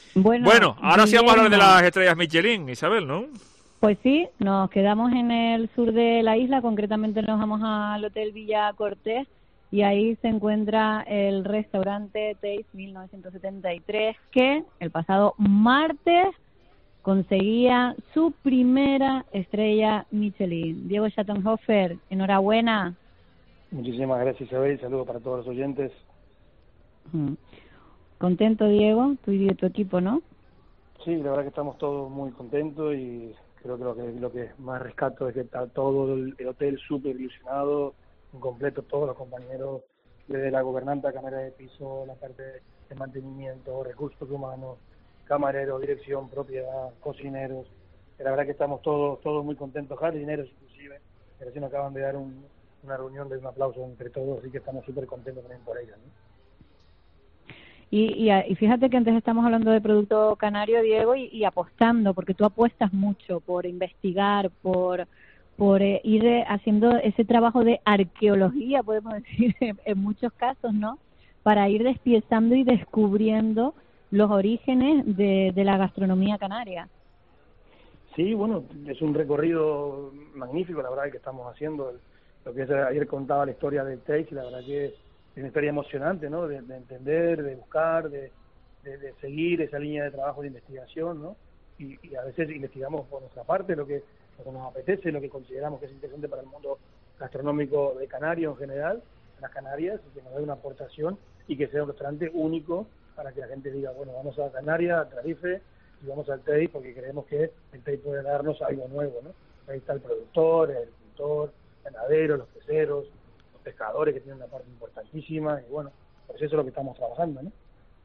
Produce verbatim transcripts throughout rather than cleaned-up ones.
Bueno, Bueno, ahora sí vamos a hablar de Guillermo, las estrellas Michelin, Isabel, ¿no? pues sí, nos quedamos en el sur de la isla, concretamente nos vamos al Hotel Villa Cortés y ahí se encuentra el restaurante Taste mil novecientos setenta y tres que el pasado martes conseguía su primera estrella Michelin. Diego Schattenhofer, enhorabuena. Muchísimas gracias, Isabel, y saludos para todos los oyentes. Mm. Contento, Diego, tú y tu equipo, ¿no? Sí, la verdad que estamos todos muy contentos y creo que lo que, lo que más rescato es que está todo el, el hotel súper ilusionado, en completo todos los compañeros, desde la gobernanta, cámara de piso, la parte de mantenimiento, recursos humanos, camareros, dirección, propiedad, cocineros. La verdad que estamos todos todos muy contentos, jardineros inclusive, que recién acaban de dar un, una reunión de un aplauso entre todos, así que estamos súper contentos también por ellos, ¿no? Y, y, y fíjate que antes estamos hablando de producto canario, Diego, y, y apostando, porque tú apuestas mucho por investigar, por por eh, ir eh, haciendo ese trabajo de arqueología, podemos decir, en, en muchos casos, ¿no? Para ir despiezando y descubriendo los orígenes de, de la gastronomía canaria. Sí, bueno, es un recorrido magnífico, la verdad, que estamos haciendo. Lo que es, ayer contaba la historia del Taste, y la verdad que es una historia emocionante, ¿no? De, de entender, de buscar, de, de, de seguir esa línea de trabajo de investigación, ¿no? Y, y a veces investigamos por nuestra parte lo que, lo que nos apetece, lo que consideramos que es interesante para el mundo gastronómico de Canarias en general, en las Canarias, y que nos dé una aportación y que sea un restaurante único para que la gente diga, bueno, vamos a Canarias, a Tenerife, y vamos al Taste porque creemos que el Taste puede darnos algo nuevo, ¿no? Ahí está el productor, el pintor, el ganadero, los peceros, los pescadores, que tienen una parte importantísima, y bueno, pues eso es lo que estamos trabajando, ¿no?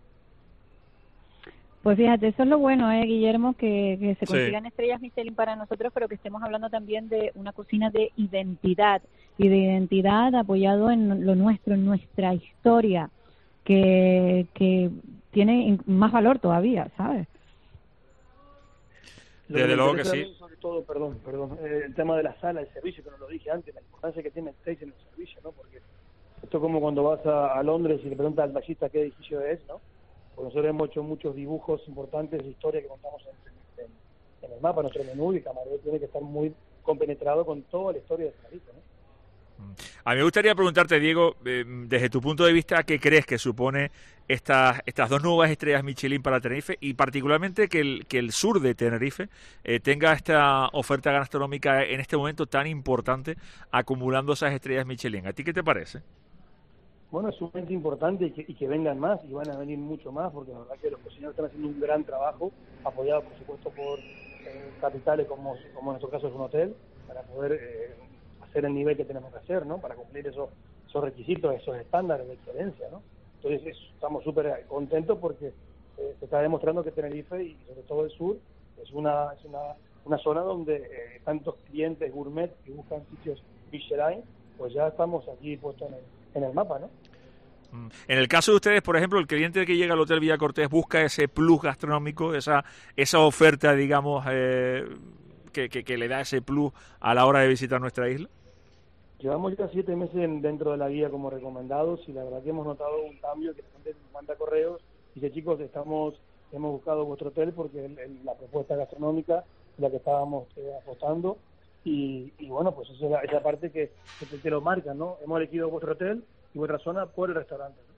Pues fíjate, eso es lo bueno, ¿eh, Guillermo? Que, que se Sí. consigan estrellas Michelin para nosotros, pero que estemos hablando también de una cocina de identidad, y de identidad apoyado en lo nuestro, en nuestra historia, que, que tiene más valor todavía, ¿sabes? Lo que Desde me luego que interesa a sí. mí, sobre todo, perdón, perdón, eh, el tema de la sala, el servicio, que no lo dije antes, la importancia que tiene el Taste en el servicio, ¿no? Porque esto es como cuando vas a, a Londres y le preguntas al taxista qué edificio es, ¿no? Porque nosotros hemos hecho muchos dibujos importantes de historia que contamos en, en, en el mapa, nuestro menú, y camarero tiene que estar muy compenetrado con toda la historia de Tenerife, ¿no? A mí me gustaría preguntarte, Diego, eh, desde tu punto de vista, ¿qué crees que supone estas estas dos nuevas estrellas Michelin para Tenerife y particularmente que el, que el sur de Tenerife eh, tenga esta oferta gastronómica en este momento tan importante, acumulando esas estrellas Michelin? ¿A ti qué te parece? Bueno, es sumamente importante y que, y que vengan más, y van a venir mucho más, porque la verdad que los cocineros están haciendo un gran trabajo, apoyados por supuesto por eh, capitales como, como en nuestro caso es un hotel, para poder eh, hacer el nivel que tenemos que hacer, ¿no? Para cumplir esos, esos requisitos, esos estándares de excelencia, ¿no? Entonces es, estamos súper contentos porque eh, se está demostrando que Tenerife, y sobre todo el sur, es una, es una, una zona donde eh, tantos clientes gourmet que buscan sitios Michelin, pues ya estamos aquí puestos en el, en el mapa, ¿no? En el caso de ustedes, por ejemplo, el cliente que llega al Hotel Villa Cortés busca ese plus gastronómico, esa esa oferta, digamos, eh, que, que, que le da ese plus a la hora de visitar nuestra isla. Llevamos ya siete meses en- dentro de la guía como recomendados, y la verdad que hemos notado un cambio, que la gente nos manda correos y dice, chicos, estamos hemos buscado vuestro hotel porque el- el- la propuesta gastronómica es la que estábamos eh, apostando, y, y bueno, pues esa es la, esa parte que, que te, te lo marcan, ¿no? Hemos elegido vuestro hotel y vuestra zona por el restaurante, ¿no?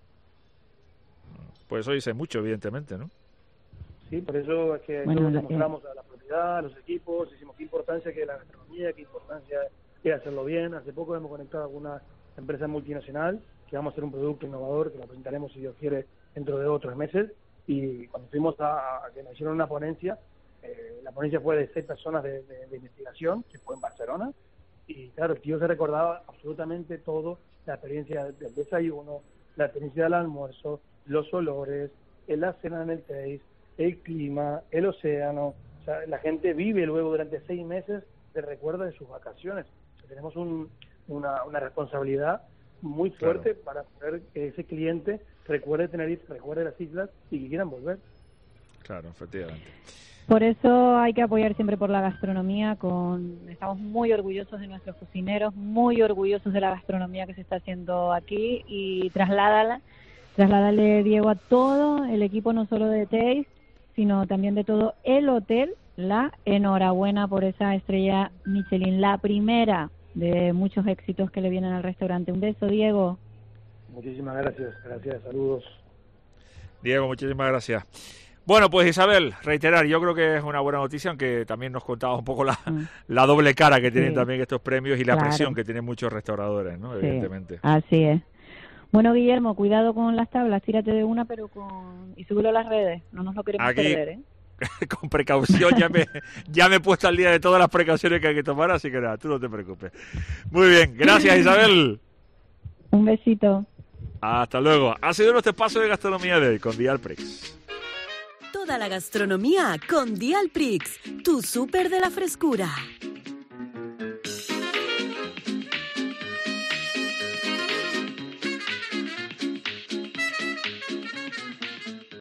Pues eso dice mucho, evidentemente, ¿no? Sí, por eso es que Bueno, nosotros la- demostramos a la propiedad, a los equipos, decimos qué importancia que la gastronomía, qué importancia es hacerlo bien. Hace poco hemos conectado a alguna empresa multinacional que vamos a hacer un producto innovador que lo presentaremos, si Dios quiere, dentro de otros meses. Y cuando fuimos a, a que nos hicieron una ponencia, eh, la ponencia fue de seis personas de, de, de investigación, que fue en Barcelona, y claro, el tío se recordaba absolutamente todo, la experiencia del desayuno, la experiencia del almuerzo, los olores, la cena en el Taste, el clima, el océano. O sea, la gente vive luego durante seis meses de recuerdo de sus vacaciones. O sea, tenemos un, una, una responsabilidad muy fuerte, claro, para poder que ese cliente recuerde Tenerife, recuerde las islas y que quieran volver. Claro, efectivamente. Por eso hay que apoyar siempre por la gastronomía. Con Estamos muy orgullosos de nuestros cocineros, muy orgullosos de la gastronomía que se está haciendo aquí, y trasládala, trasládale, Diego, a todo el equipo, no solo de Taste, sino también de todo el hotel. La enhorabuena por esa estrella Michelin, la primera de muchos éxitos que le vienen al restaurante. Un beso, Diego. Muchísimas gracias, gracias, saludos. Diego, muchísimas gracias. Bueno, pues Isabel, reiterar, yo creo que es una buena noticia, aunque también nos contaba un poco la, mm. la doble cara que tienen sí. también estos premios y la claro. presión que tienen muchos restauradores, ¿no? Sí. Evidentemente. Así es. Bueno, Guillermo, cuidado con las tablas, tírate de una, pero con y súbelo a las redes, no nos lo queremos Aquí, perder, ¿eh? Con precaución, ya me, ya me he puesto al día de todas las precauciones que hay que tomar, así que nada, tú no te preocupes. Muy bien, gracias Isabel. Un besito. Hasta luego. Ha sido nuestro espacio de gastronomía de hoy con Dialprix. Toda la gastronomía con Dialprix, tu súper de la frescura.